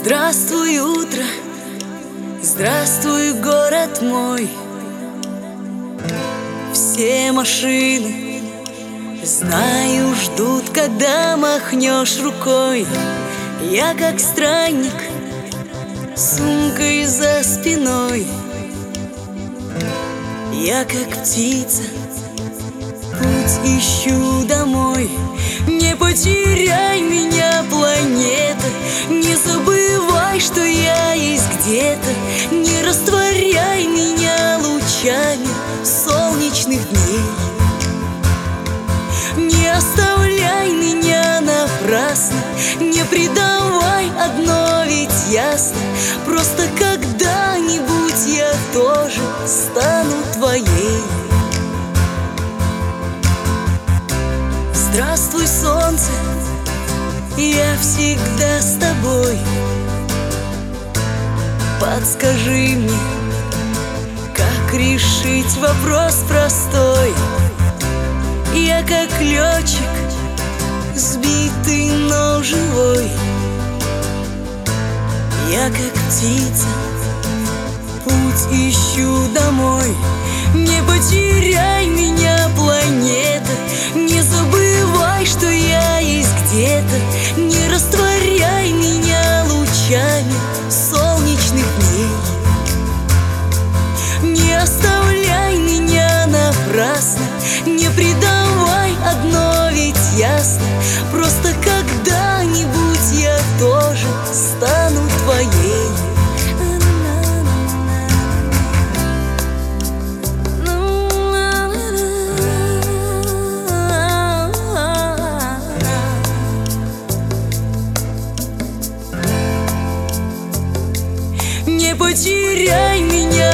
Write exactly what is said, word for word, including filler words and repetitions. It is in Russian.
Здравствуй, утро, здравствуй, город мой. Все машины, знаю, ждут, когда махнешь рукой. Я как странник, сумкой за спиной. Я как птица, путь ищу домой. Не потеряй меня, планета, не забывай, что я есть где-то. Не растворяй меня лучами солнечных дней. Не оставляй меня напрасно, не предавай, одно ведь ясно. Просто когда-нибудь я тоже стану твоей. Здравствуй, солнце, я всегда с тобой. Подскажи мне, как решить вопрос простой. Я как летчик, сбитый, но живой. Я как птица, путь ищу домой. Не потеряй меня, планета, не забывай, что я есть где-то. Не растворяй меня лучами солнечных дней. Не оставляй меня напрасно, не предавай, одно ведь ясно. Просто когда-нибудь я тоже стану твоей. Не потеряй меня,